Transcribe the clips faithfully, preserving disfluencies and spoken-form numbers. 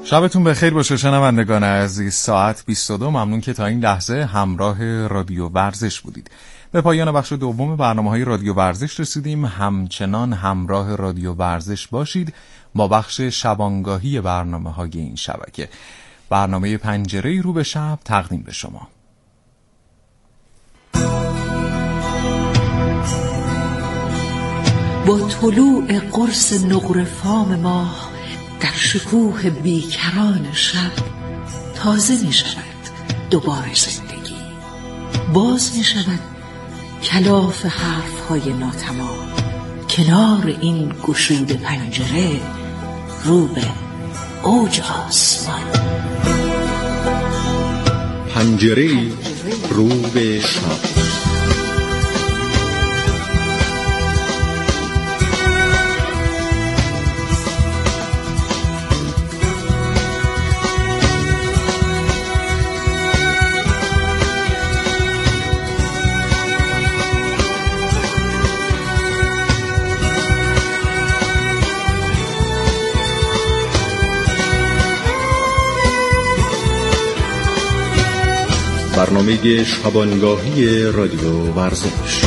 شبتون بخیر باشه شنوندگان عزیز. ساعت بیست و دو. ممنون که تا این لحظه همراه رادیو ورزش بودید. به پایان بخش دوم برنامه‌های رادیو ورزش رسیدیم. همچنان همراه رادیو ورزش باشید با بخش شبانگاهی برنامه‌های این شبکه. برنامه پنجره رو به شب تقدیم به شما. با طلوع قرص نقره فام ماه در شکوه بیکران شب تازه می شود دوباره زندگی. باز می شود کلاف حرف های ناتمام کنار این گشود پنجره رو به اوج آسمان. پنجره رو به شب. برنامه شبانگاهی رادیو ورزش.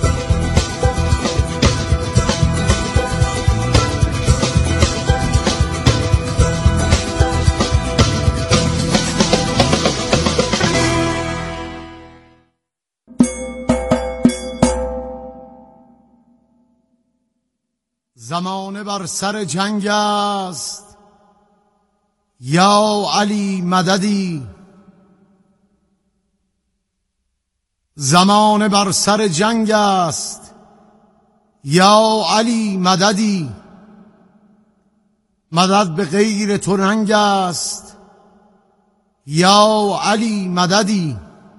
زمانه بر سر جنگ است، یا علی مددی. زمانه بر سر جنگ است، یا علی مددی. مدد به غیر تو رنگ است، یا علی مددی.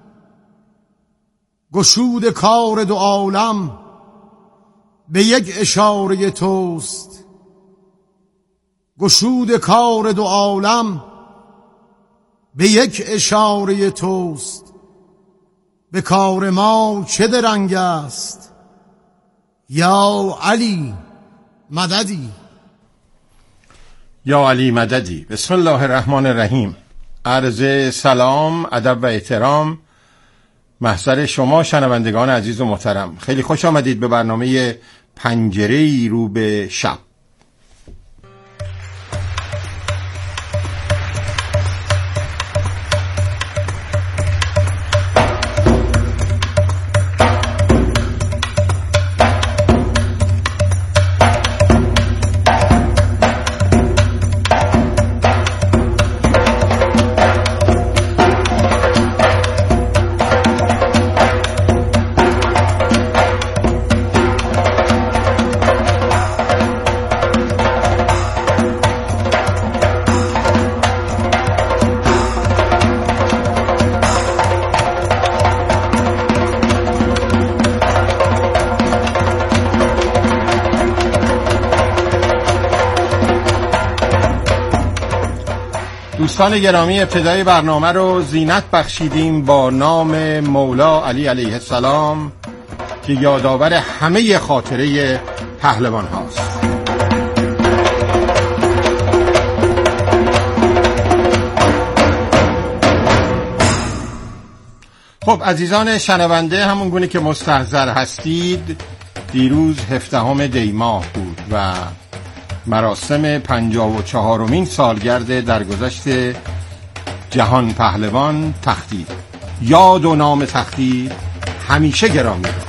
گشود کار دو عالم به یک اشاره توست. گشود کار دو عالم به یک اشاره توست. به کار ما چه درنگ است، یا علی مددی. یا علی مددی. بسم الله الرحمن الرحیم. عرض سلام، ادب و احترام محضر شما شنوندگان عزیز و محترم. خیلی خوش آمدید به برنامه پنجره رو به شب. دوستان گرامی، ابتدای برنامه رو زینت بخشیدیم با نام مولا علی علیه السلام که یادآور همه خاطره پهلوان هاست. خب عزیزان شنونده، همون گونه که مستحضر هستید دیروز هفدهم دی ماه بود و مراسم پنجاه و چهارمین سالگرد درگذشت جهان پهلوان تختی. یاد و نام تختی همیشه گرامی است.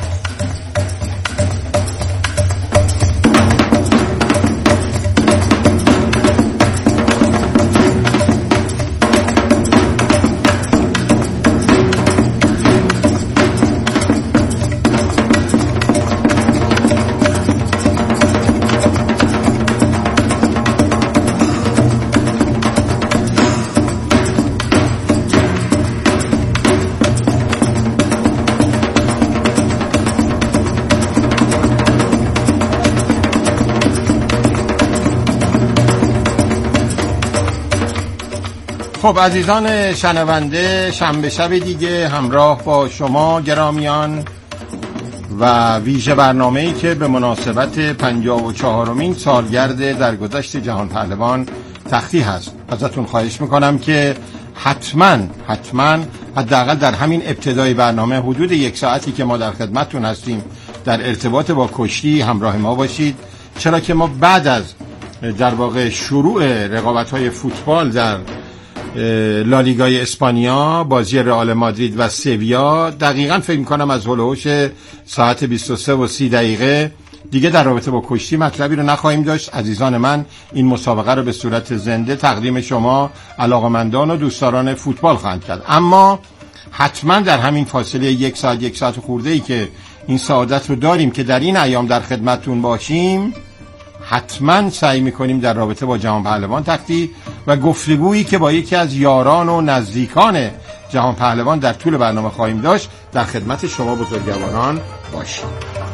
خب عزیزان شنونده، شنبه شب دیگه همراه با شما گرامیان و ویژه برنامه‌ای که به مناسبت پنجاه و چهارمین سالگرد درگذشت جهان پهلوان تختی هست. ازتون خواهش میکنم که حتما حتما حداقل در همین ابتدای برنامه حدود یک ساعتی که ما در خدمتتون هستیم در ارتباط با کشتی همراه ما باشید، چرا که ما بعد از در واقع شروع رقابت‌های فوتبال در لالیگای اسپانیا، بازی رئال مادرید و سویا، دقیقاً فکر می‌کنم از هولوش ساعت بیست و سه و سی دقیقه دیگه در رابطه با کشتی مطلبی رو نخواهیم داشت. عزیزان من، این مسابقه رو به صورت زنده تقدیم شما علاقمندان و دوستداران فوتبال خواهند کرد. اما حتما در همین فاصله یک ساعت یک ساعت خورده‌ای که این سعادت رو داریم که در این ایام در خدمتتون باشیم، حتما سعی میکنیم در رابطه با جهان پهلوان تختی و گفتگویی که با یکی از یاران و نزدیکان جهان پهلوان در طول برنامه خواهیم داشت در خدمت شما بزرگواران باشیم.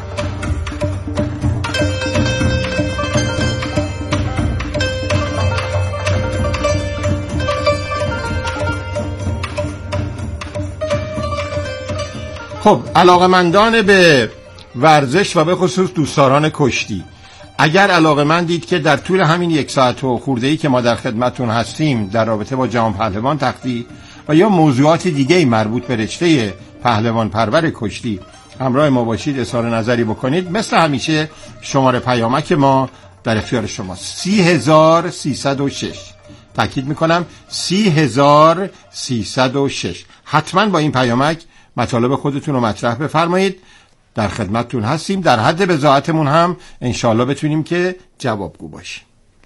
خب، علاقمندان به ورزش و به خصوص دوستداران کشتی، اگر علاقمندید که در طول همین یک ساعت و خورده‌ای که ما در خدمتتون هستیم در رابطه با جهان پهلوان تختی و یا موضوعات دیگه مربوط به رشته پهلوان پرور کشتی همراه ما باشید، اظهار نظری بکنید، مثل همیشه شماره پیامک ما در اختیار شماست: سی هزار سیصد و شش. تاکید میکنم سی هزار سیصد و شش. حتما با این پیامک مطالب خودتون رو مطرح بفرمایید، در خدمتتون هستیم. در حد بضاعتمون هم انشاءالله بتونیم که جوابگو باشیم.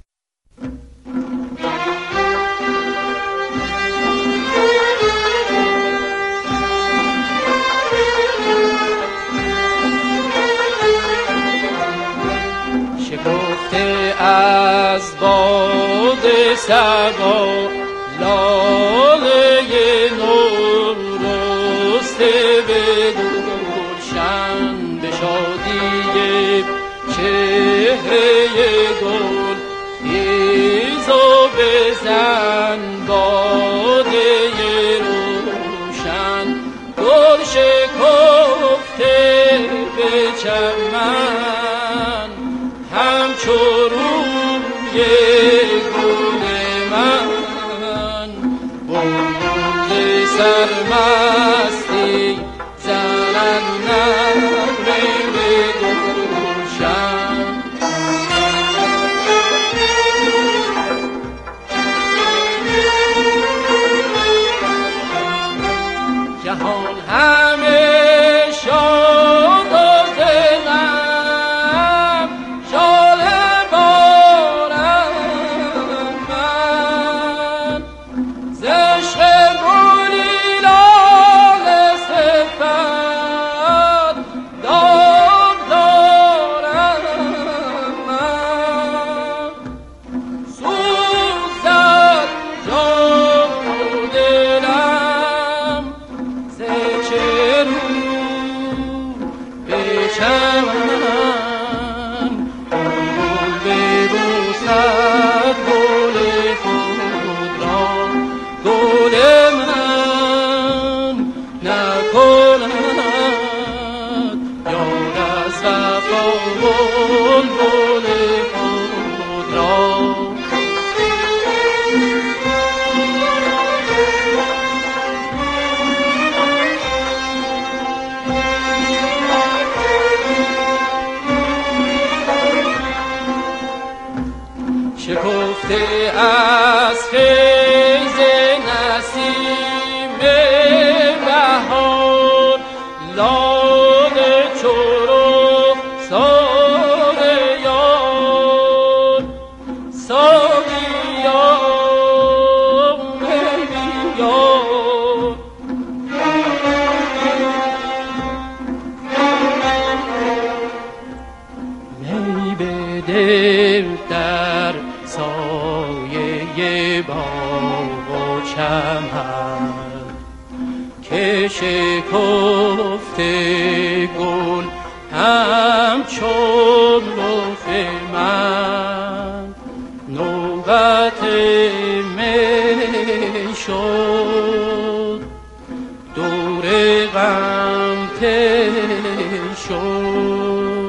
شکفته از باد صبا لاله نور رسته به گلشن، به شادی چهره گل ایزو بزن باده روشن، گل شکفته به چمن همچو روی گل من، بلبل سرمستی زنن نغمه به گلشن. جهان همه شاد و غم شاله بارم من، ز عشق گلی لاله صفت داغ دارم من، سوزد جان و دلم ز چه رو به چمن، بلبل ببوسد گل خود را، گل من نکند یاد از وفا بلبل خود را. شکفته از فیض نسیم بهار لاله چرخ ساق یار، ساقی یار می یار، می بده در سایه باغ و چمن، که شکفته گل همچون رخ من، نوبت می شد دور غم طی شد.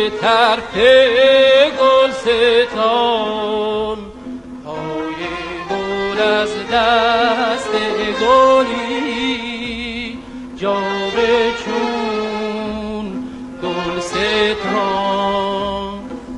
طرف گلستان، پای گل از دست گلی، جامه چون گلستان.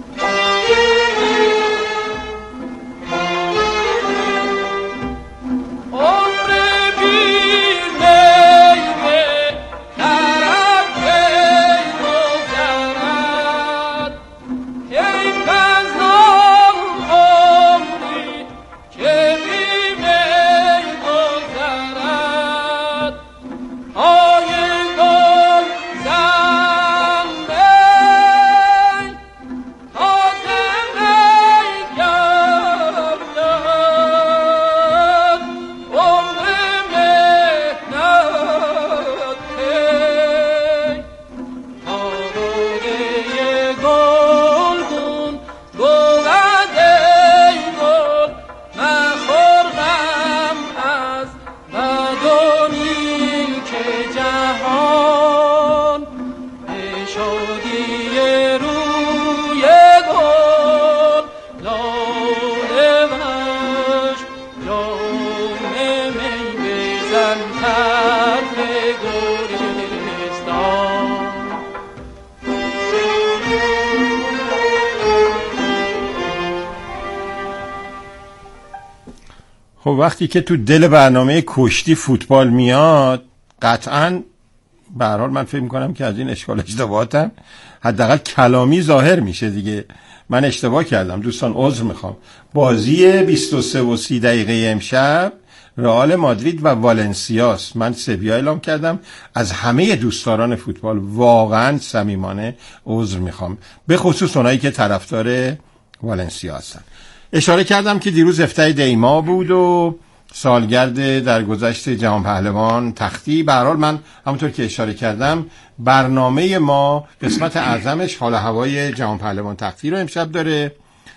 خب وقتی که تو دل برنامه کشتی فوتبال میاد، قطعاً به هر حال من فکر میکنم که از این اشکال اشتباهاتم حداقل کلامی ظاهر میشه دیگه. من اشتباه کردم دوستان، عذر میخوام. بازی بیست و سه و سی دقیقه امشب رئال مادرید و والنسیاست. من سویا اعلام کردم. از همه دوستداران فوتبال واقعا صمیمانه عذر میخوام، به خصوص اونایی که طرفدار والنسیا هستن. اشاره کردم که دیروز هفدهم دی ماه بود و سالگرد درگذشت جهان پهلوان تختی. به هر حال من همونطور که اشاره کردم برنامه ما قسمت اعظمش حال هوای جهان پهلوان تختی رو امشب داره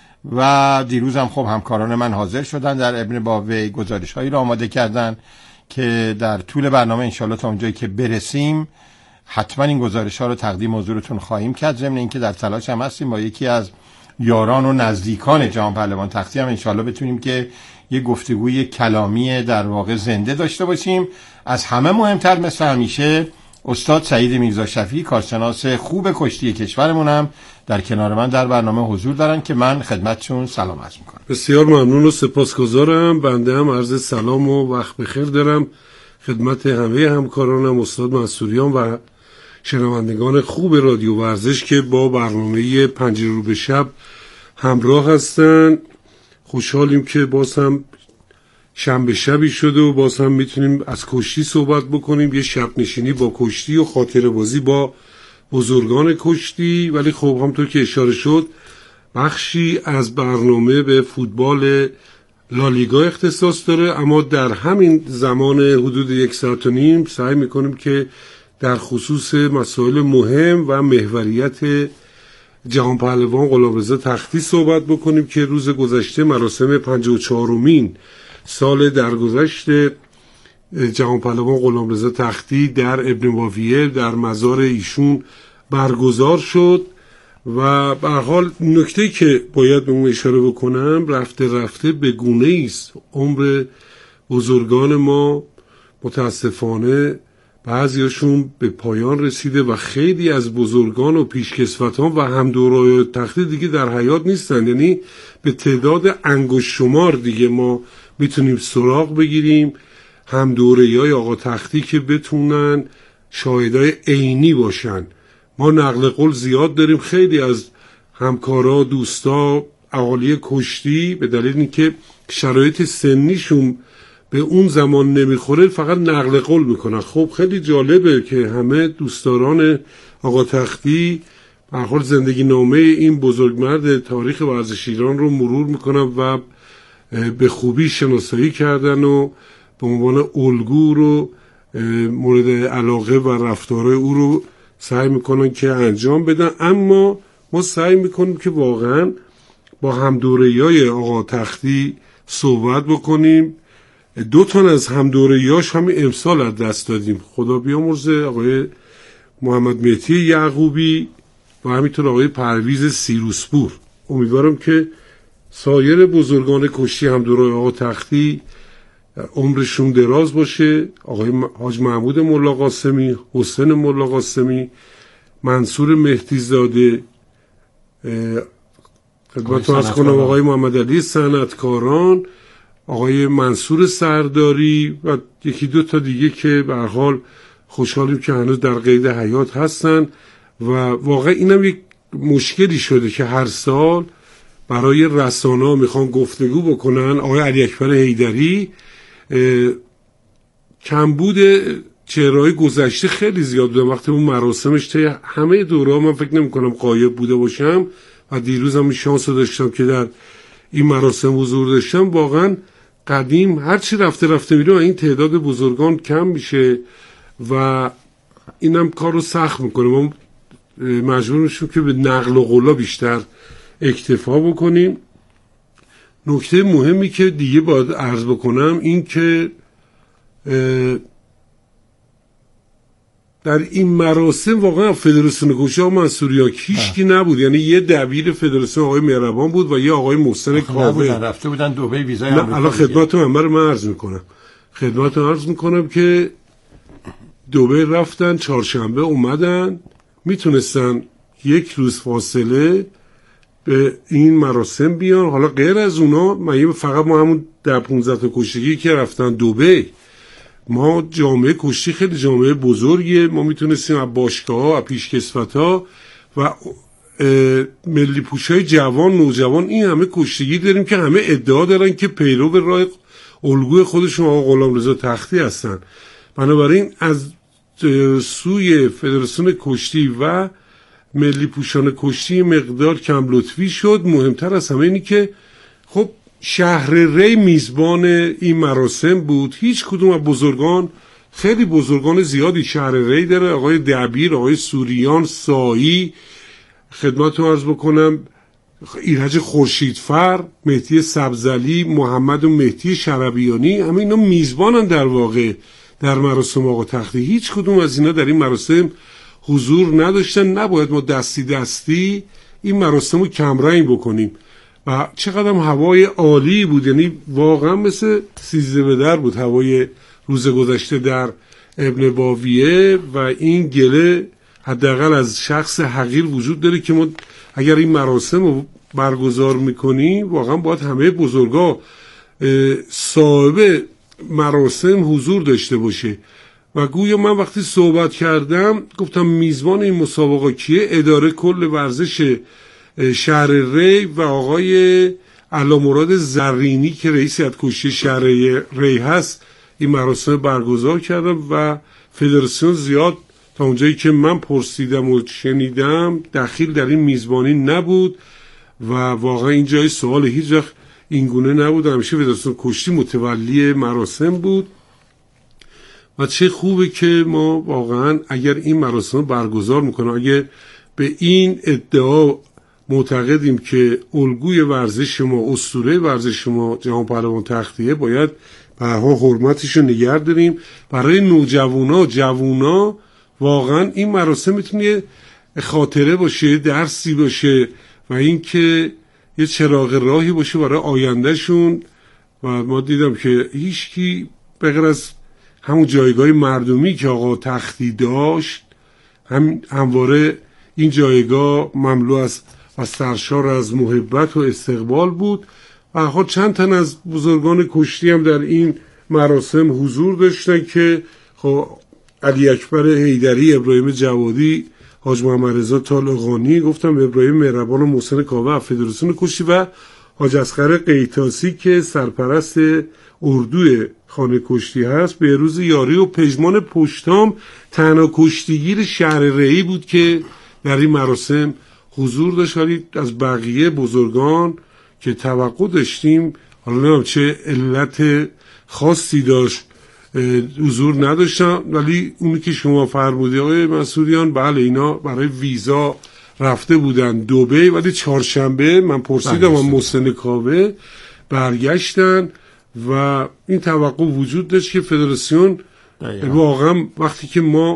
و دیروز هم خب همکاران من حاضر شدن در ابن باوی، گزارش هایی رو آماده کردن که در طول برنامه انشالله تا اونجایی که برسیم حتما این گزارش ها رو تقدیم حضورتون خواهیم کرد. ضمن اینکه در تلاش هم هستیم با یکی از یاران و نزدیکان جهان پهلوان تختی هم انشالله بتونیم که یه گفتگوی کلامی در واقع زنده داشته باشیم. از همه مهمتر مثل همیشه استاد سعید میرزا شفیعی، کارشناس خوب کشتی کشورمونم در کنار من در برنامه حضور دارن که من خدمتشون سلام عرض میکنم. بسیار ممنون و سپاسگزارم. بنده هم عرض سلام و وقت بخیر دارم خدمت همه همکارانم، استاد منصوریان و شنوندگان خوب رادیو ورزش که با برنامه پنجره رو به شب همراه هستن. خوشحالیم که باز هم شنبه شبی شده و باز هم میتونیم از کشتی صحبت بکنیم، یه شب نشینی با کشتی و خاطره بازی با بزرگان کشتی. ولی خب همونطور که اشاره شد بخشی از برنامه به فوتبال لالیگا اختصاص داره، اما در همین زمان حدود یک ساعت و نیم سعی میکنیم که در خصوص مسائل مهم و محوریت جهان پهلوان غلامرضا تختی صحبت بکنیم که روز گذشته مراسم پنجاه و چهارمین سال درگذشت جهان پهلوان غلامرضا تختی در ابن واویه در مزار ایشون برگزار شد. و به هر حال نکته که باید به اون اشاره بکنم، رفته رفته به گونه است عمر بزرگان ما متاسفانه بعضیاشون به پایان رسیده و خیلی از بزرگان و پیشکسوتان و همدورای تختی دیگه در حیات نیستن. یعنی به تعداد انگشت شمار دیگه ما میتونیم سراغ بگیریم همدوره‌های آقا تختی که بتونن شاهدای عینی باشن. ما نقل قول زیاد داریم، خیلی از همکارا، دوستا، اهالی کشتی به دلیل اینکه شرایط سنیشون به اون زمان نمیخوره فقط نقل قول میکنن. خب خیلی جالبه که همه دوستداران آقا تختی به هر حال زندگی نامه این بزرگمرد تاریخ ورزش ایران رو مرور میکنن و به خوبی شناسایی کردن و به عنوان الگو رو مورد علاقه و رفتارهای او رو سعی میکنن که انجام بدن. اما ما سعی میکنیم که واقعا با همدوره‌های آقا تختی صحبت بکنیم. دو تن از همدوره‌هاش همین امسال از دست دادیم، خدا بیامرزه، آقای محمد مهدی یعقوبی و و همینطور آقای پرویز سیروسپور. امیدوارم که سایر بزرگان کشتی هم دوره آقا تختی عمرشون دراز باشه. آقای حاج محمود ملا قاسمی، حسین ملا قاسمی، منصور مهدی زاده، خدمتتون عرض کنم آقای محمد علی صنعتکاران، آقای منصور سرداری و یکی دو تا دیگه که به هر حال خوشحالیم که هنوز در قید حیات هستن. و واقعا اینم یک مشکلی شده که هر سال برای رسانه‌ها میخوان گفتگو بکنن. آقای علی اکبر حیدری کمبود چهره‌های گذشته خیلی زیاد بودن وقتی اون مراسمش طی همه دوره‌ها من فکر نمی‌کنم غایب بوده باشم و دیروز هم شانس داشتم که در این مراسم حضور داشتم. واقعا قدیم هرچی رفته رفته میره این تعداد بزرگان کم میشه و اینم کار رو سخت میکنه. ما مجبور میشیم که به نقل و قولا بیشتر اکتفا بکنیم. نکته مهمی که دیگه باید عرض بکنم این که در این مراسم واقعا فدراسیون کشتی آقا منصوریان هیچکی نبود، یعنی یه دبیر فدراسیون آقای مهربان بود و یه آقای محسن کاوه رفته بودن دبی ویزای آمریکا. الان خدمتتون من من عرض میکنم خدمتتون عرض میکنم که دبی رفتن، چهارشنبه اومدن، میتونستن یک روز فاصله به این مراسم بیان. حالا غیر از اونا من فقط ما همون در پونزده تا کشتیگی که رفتن دبی، ما جامعه کشتی خیلی جامعه بزرگیه، ما میتونستیم از باشگاه‌ها، از پیشکسوت‌ها و ملی پوشای جوان نوجوان این همه کشتیگیر داریم که همه ادعا دارن که پیرو به راه الگوی خودشون آقا غلامرضا تختی هستن. بنابراین از سوی فدراسیون کشتی و ملی پوشان کشتی مقدار کم لطفی شد. مهمتر از همه اینی که خب شهر ری میزبان این مراسم بود. هیچ کدوم از بزرگان، خیلی بزرگان زیادی شهر ری داره، آقای دبیر، آقای سوریان، سایی، خدمتتون عرض بکنم ایرج خورشیدفر، مهدی سبزعلی، محمد و مهدی شربیانی، همه اینا میزبانن در واقع در مراسم آقا تختی. هیچ کدوم از اینا در این مراسم حضور نداشتن. نباید ما دستی دستی این مراسم رو کمرنگ بکنیم و چقدر هوای عالی بود، یعنی واقعا مثل سیزده به در بود هوای روز گذشته در ابن باویه. و این گله حداقل از شخص حقیر وجود داره که ما اگر این مراسم رو برگزار میکنیم واقعا باید همه بزرگا صاحب مراسم حضور داشته باشه. و گویا من وقتی صحبت کردم گفتم میزبان این مسابقه کیه؟ اداره کل ورزش شهر ری و آقای علامراد زرینی که رئیس هیئت کشتی شهر ری هست این مراسم برگزار کردم و فدراسیون زیاد تا اونجایی که من پرسیدم و شنیدم دخیل در این میزبانی نبود و واقعا این جای سوال هیچ وقت اینگونه نبود. همیشه فدراسیون کشتی متولی مراسم بود و چه خوبه که ما واقعا اگر این مراسم برگزار میکنیم، اگر به این ادعا معتقدیم که الگوی ورزش ما، اسطوره ورزش ما جهان پهلوان تختیه، باید به هر حال حرمتش رو نگه داریم. برای نوجوانا، جوونا واقعا این مراسم میتونه خاطره باشه، درسی باشه و اینکه یه چراغ راهی باشه برای آیندهشون. و ما دیدم که هیچکی به غیر از همون جایگاه مردمی که آقا تختی داشت، هم همواره این جایگاه مملو از و سرشار از محبت و استقبال بود. و آخر چند تن از بزرگان کشتی هم در این مراسم حضور داشتن که خب علی اکبر حیدری، ابراهیم جوادی، حاج محمد رضا طالقانی، گفتم ابراهیم مهربان و محسن کاوه فدراسیون کشتی و حاج اصغر قیتاسی که سرپرست اردوی خانه کشتی هست. به روز یاری و پژمان پشتام تنها کشتیگیر شهر ری بود که در این مراسم حضور داشت، ولی از بقیه بزرگان که توقع داشتیم، حالا نمیم چه علت خاصی داشت، حضور نداشتم. ولی اونی که شما فرمودی آقای منصوریان، بله اینا برای ویزا رفته بودن دبی، ولی چهارشنبه من پرسیدم و محسن کاوه برگشتن و این توقع وجود داشت که فدراسیون واقعا وقتی که ما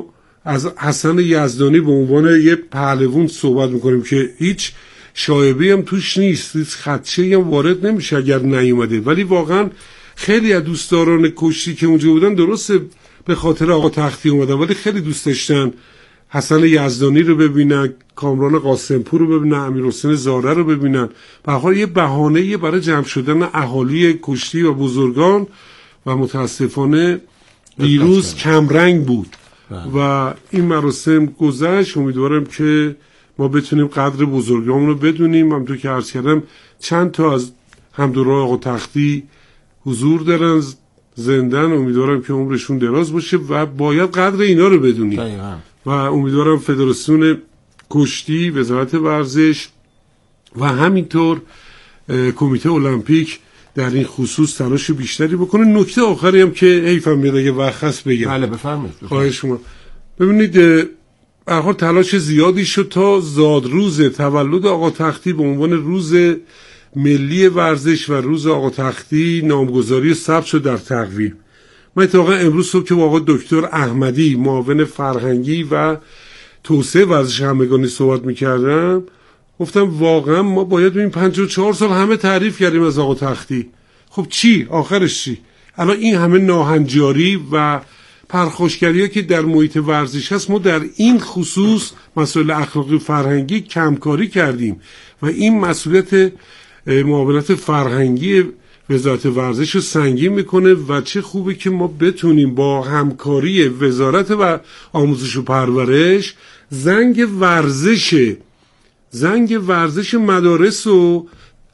از حسن یزدانی به عنوان یه پهلوان صحبت میکنیم که هیچ شایبه هم توش نیست، هیچ خدشه هم وارد نمیشه اگر نیومده. ولی واقعا خیلی از دوستداران کشتی که اونجا بودن درسته به خاطر آقا تختی اومدن، ولی خیلی دوست داشتن حسن یزدانی رو ببینن، کامران قاسمپور رو ببینن، امیرحسین زاره رو ببینن. به هر حال یه بهانه‌ای برای جمع شدن اهالی کشتی و بزرگان و متاسفانه دیروز کمرنگ بود و این مراسم گذشت. امیدوارم که ما بتونیم قدر بزرگان رو بدونیم. همونطور که عرض کردم چند تا از همدورای آقا تختی حضور دارن زندن، امیدوارم که عمرشون دراز باشه و باید قدر اینا رو بدونیم دقیقا. و امیدوارم فدراسیون کشتی، وزارت ورزش و همینطور کمیته المپیک در این خصوص تلاش بیشتری بکنه. نکته آخری هم که حیفم میاد اگه وقت هست بگم. بله بفرمایید. خواهش شما. ببینید به هر حال تلاش زیادی شد تا زادروز تولد آقا تختی به عنوان روز ملی ورزش و روز آقا تختی نامگذاری ثبت شد در تقویم. من اتفاقا امروز صبح که با آقا دکتر احمدی معاون فرهنگی و توسعه ورزش همگانی صحبت میکردم گفتم واقعا ما باید ببینیم پنجاه و چهار سال همه تعریف کردیم از آقا تختی، خب چی؟ آخرش چی؟ الان این همه ناهنجاری و پرخاشگری که در محیط ورزش هست، ما در این خصوص مسائل اخلاقی فرهنگی کمکاری کردیم و این مسئولیت معاونت فرهنگی وزارت ورزش رو سنگین میکنه و چه خوبه که ما بتونیم با همکاری وزارت و آموزش و پرورش زنگ ورزش زنگ ورزش مدارس رو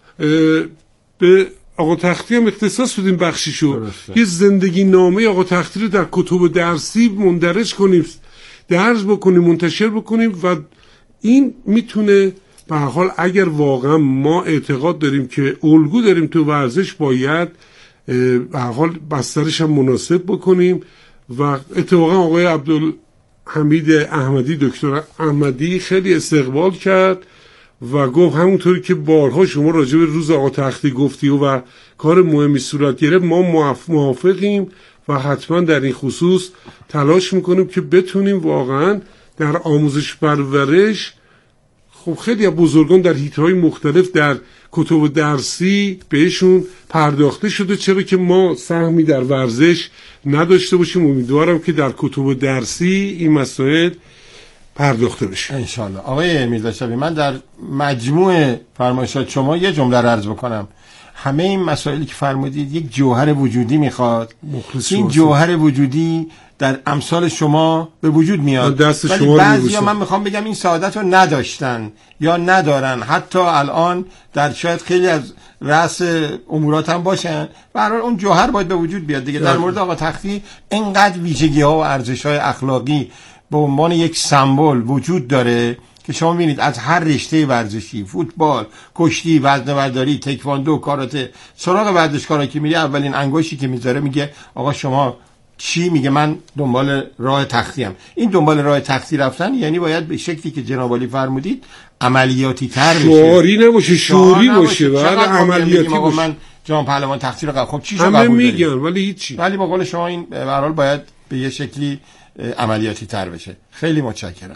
به آقا تختی هم اختصاص بدیم بخشیشو، یه زندگی نامه آقا تختی رو در کتب درسی مندرج کنیم، درس بکنیم، منتشر بکنیم و این میتونه به هر حال اگر واقعا ما اعتقاد داریم که الگو داریم تو ورزش باید به هر حال بسترش هم مناسب بکنیم و اتفاقا آقای عبدالحمید احمدی دکتر احمدی خیلی استقبال کرد و گفت همونطوری که بارها شما راجع به روز آقا تختی گفتی و کار مهمی صورت گرفت ما موافقیم و حتما در این خصوص تلاش میکنیم که بتونیم واقعا در آموزش پرورش، خب خیلی از بزرگان در حیطه‌های مختلف در کتب درسی بهشون پرداخته شده، چرا که ما سهمی در ورزش نداشته باشیم؟ امیدوارم که در کتب درسی این مسائل پرداخته بشه انشالله. آقای میرزاشبی، من در مجموع فرمایشات شما یه جمله رو عرض بکنم. همه این مسائلی که فرمودید یک جوهر وجودی میخواد، این جوهر وجودی در امثال شما به وجود میاد، دست ولی شما بعضیا من میخوام بگم این سعادت رو نداشتن یا ندارن، حتی الان در شاید خیلی از رأس امورات هم باشن، برای اون جوهر باید به وجود بیاد دیگه. در مورد آقا تختی اینقدر ویژگی ها و ارزش های اخلاقی به عنوان یک سمبل وجود داره که شما ببینید از هر رشته ورزشی، فوتبال، کشتی، وزنه‌برداری، تکواندو، کاراته، سراغ ورزشکارا که میری اولین انگشتی که میذاره میگه آقا شما چی؟ میگه من دنبال راه تختی ام. این دنبال راه تختی رفتن یعنی باید به شکلی که جناب عالی فرمودید عملیاتی تر بشه، شعاری نباشه، شعوری باشه، بعد عملیاتی باشه. من جناب پهلوان تختی رو قبول، خب چی شو همه قبول میگن دارید؟ ولی هیچی. ولی با قول شما این به هر حال باید به یه شکلی عملیاتی تر بشه. خیلی متشکرم.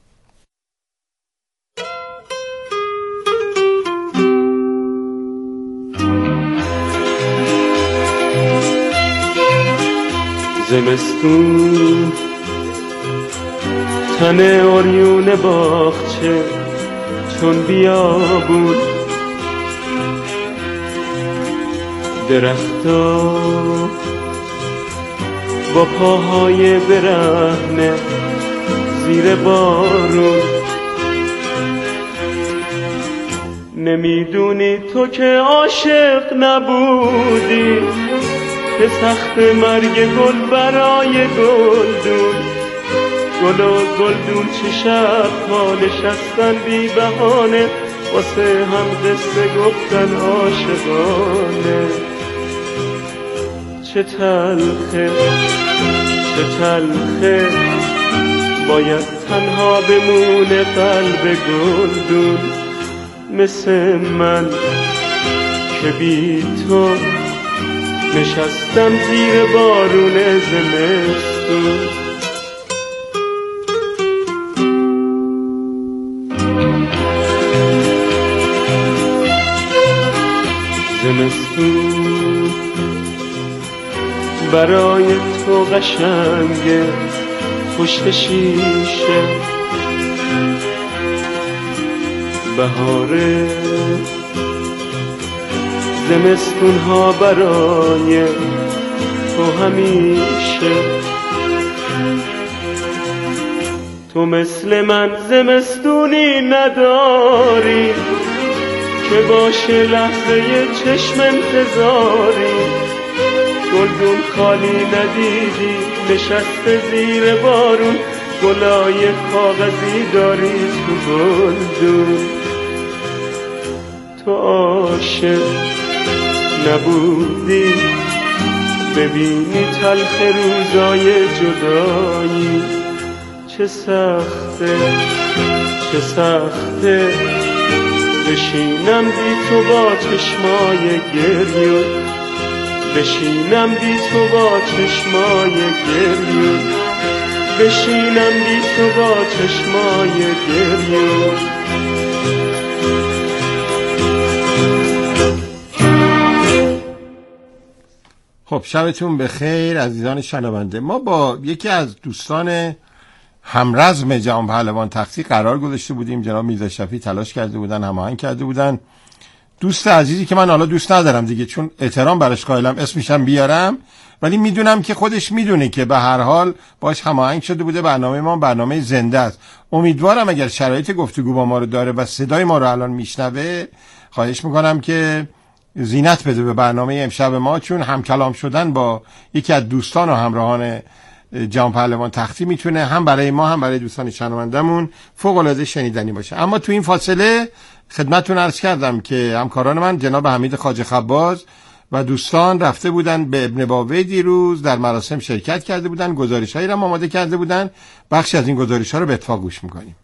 زمستون تن اوریون باغچه چون بیابون، درختا با پاهای برهنه زیر بارون. نمیدونی تو که عاشق نبودی که سخت مرگ گل برای گلدون، گل و گلدون چه شب ها نشستن بی بهانه واسه هم قصه گفتن عاشقانه. چه تلخه چه تلخه باید تنها بمونه قلب گلدون، مثل من که بی تو نشستم زیر بارون زمستون. برای تو قشنگه پشت شیشه. بهاره زمستون ها برای تو همیشه. تو مثل من زمستونی نداری که باشه لحظه چشم انتظاری. گلدون خالی ندیدی نشسته زیر بارون، گلای کاغذی داری تو گلدون. تو عاشق نبودی ببینی تلخ روزای جدایی. چه سخته چه سخته بشینم بی تو با چشمای گریون، بشینم بی تو با چشمای گریون، بشینم بی تو با چشمای گریون. خب شبتون بخیر عزیزان شنونده. ما با یکی از دوستان همرزم جهان پهلوان تختی قرار گذاشته بودیم. جناب میرزا شفیع تلاش کرده بودن، هماهنگ کرده بودن. دوست عزیزی که من حالا دوست ندارم دیگه چون احترام براش قائلم اسمشم بیارم، ولی میدونم که خودش میدونه که به هر حال باش هماهنگ شده بوده. برنامه ما برنامه زنده است. امیدوارم اگر شرایط گفتگو با ما رو داره و صدای ما رو الان میشنوه، خواهش میکنم که زینت بده به برنامه امشب ما، چون هم کلام شدن با یکی از دوستان و همراهان جهان پهلوان تختی میتونه هم برای ما هم برای دوستان شنوندمون فوق العاده شنیدنی باشه. اما تو این فاصله خدمتتون عرض کردم که همکاران من جناب حمید خواجه خباز و دوستان رفته بودن به ابن بابی دیروز، در مراسم شرکت کرده بودن، گزارش‌هایی را آماده کرده بودن. بخشی از این گزارش‌ها رو به اتفاق گوش می‌کنیم.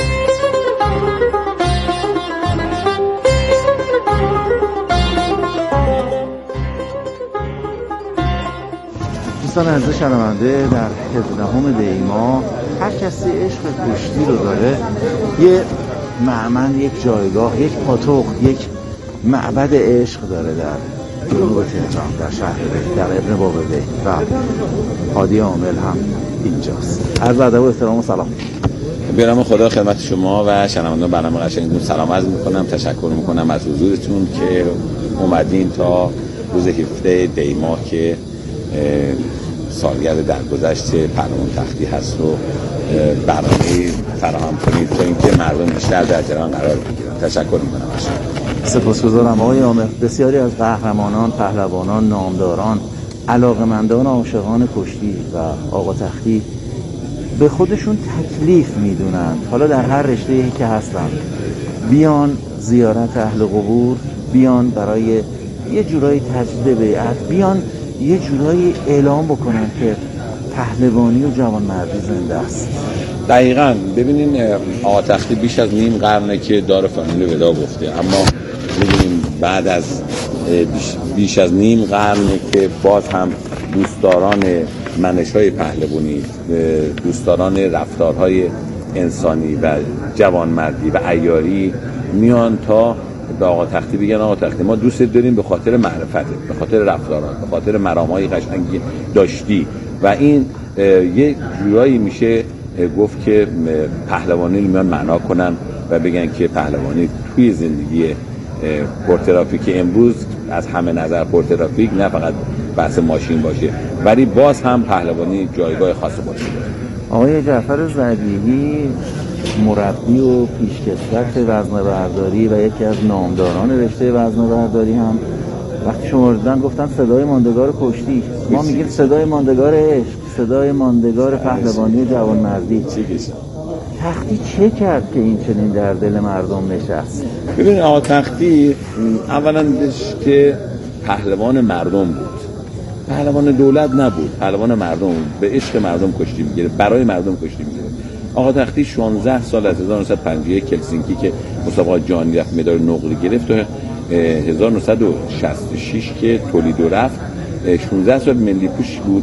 دوستان عزیز شنونده، در هفدهم دی ماه هر کسی عشق کشتی رو داره یه معمن، یک جایگاه، یک پاتوق، یک معبد عشق داره در جنوب تهران، در شهر بی، در ابن بابی و هادی عامل هم اینجاست. عرض ادب و احترام و سلام. بیارم خدا خدمت شما و شنوندگان برنامه قشنگتون سلام عرض میکنم. تشکر میکنم از حضورتون که اومدین تا روز هفده دی ماه که سالگرد درگذشت پهلوان تختی هست رو برنامه فراهم کنید تا اینکه مردم بیشتر در جریان قرار بگیرن. تشکر میکنم از شما. سپاسگزارم آقای عامر. بسیاری از قهرمانان، پهلوانان، نامداران، علاقمندان، عاشقان کشتی و آقا تختی به خودشون تکلیف میدونن، حالا در هر رشته‌ای که هستن، بیان زیارت اهل قبور، بیان برای یه جورایی تجدید بیعت، بیان یه جورایی اعلام بکنن که پهلوانی و جوانمردی زنده است. دقیقاً. ببینین آقا تختی بیش از نیم قرنه که دار فامیل ودا گفته، اما ببینیم بعد از بیش, بیش از نیم قرنه که باز هم دوستداران منش‌های پهلوانی، دوستداران رفتارهای انسانی و جوانمردی و عیاری میان تا به آقا تختی بگن آقا تختی ما دوست داریم به خاطر معرفت، به خاطر رفتارات، به خاطر مرام‌های قشنگی داشتی. و این یه جورایی میشه گفت که پهلوانی رو میان معنا کنن و بگن که پهلوانی توی زندگی پرترافیک امروز از همه نظر پرترافیک نه فقط بحث ماشین باشه، ولی باز هم پهلوانی جایگاه خاص باشه. آقای جعفر زدیهی مربی و پیشکسوت وزنه برداری و یکی از نامداران رشته وزنه برداری هم وقتی شما دیدن گفتن صدای ماندگار کشتی، ما میگیم صدای ماندگار عشق، صدای ماندگار پهلوانی و جوانمردی. تختی چه کرد که این چنین در دل مردم نشست؟ ببین آقا تختی اولا که پهلوان مردم بود، پهلوان دولت نبود، پهلوان مردم، به عشق مردم کشتی میگیره، برای مردم کشتی میگیره. آقا تختی شانزده سال از هزار و نهصد و پنجاه و یک کلسینکی که مسابقات جهانی رفت مدال نقره گرفت و هزار و نهصد و شصت و شش که تولیدو رفت شانزده سال ملی پوش بود